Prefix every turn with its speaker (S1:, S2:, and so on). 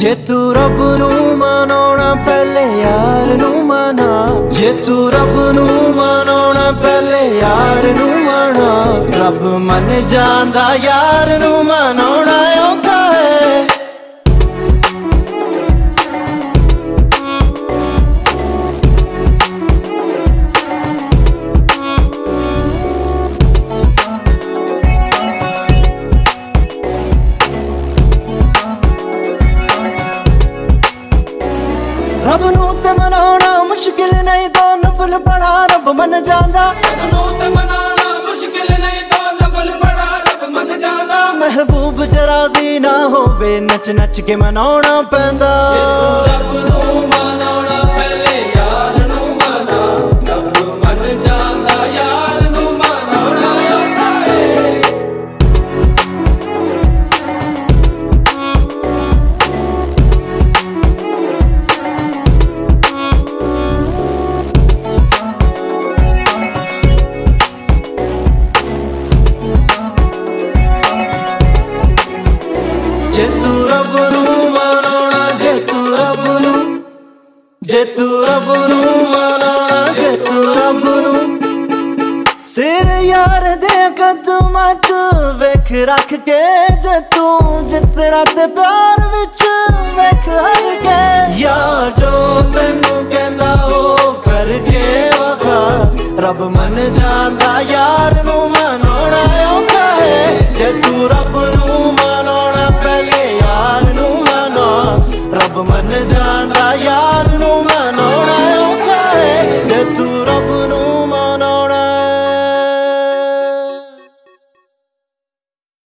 S1: जे तू रब नू मनाउणा पहले यार नू मना, जे तू रब नू मनाउणा पहले यार नू मना। रब मन जांदा यार नू मनाउणा औखा है। रब नू ते मनाउणा मुश्किल नहीं, तो नफल पढ़ा रब मन जांदा।
S2: रब नू ते मनाउणा मुश्किल नहीं, तो नफल पढ़ा रब मन जांदा।
S1: महबूब च राज़ी ना होवे नच नच के मनाउणा पैंदा।
S2: जे तू रब नू मनाउणा पहले यार नू मना, रब मन जांदा यार नू मनाउणा औखा है।
S1: जे तू रब नू मनाउणा, जे तू रब नू, जे तू रब नू मनाउणा, जे तू रब नू। सिर यार दे कदमां च वेख रख के, जे तू जितना ते प्यार विच वेख हर के। यार जो मैनू कहंदा ओ करके वखा, रब मन जांदा यार नू मनाउणा औखा है। जे तू रब नू मनाउणा पहले यार नू मना, रब मन जांदा।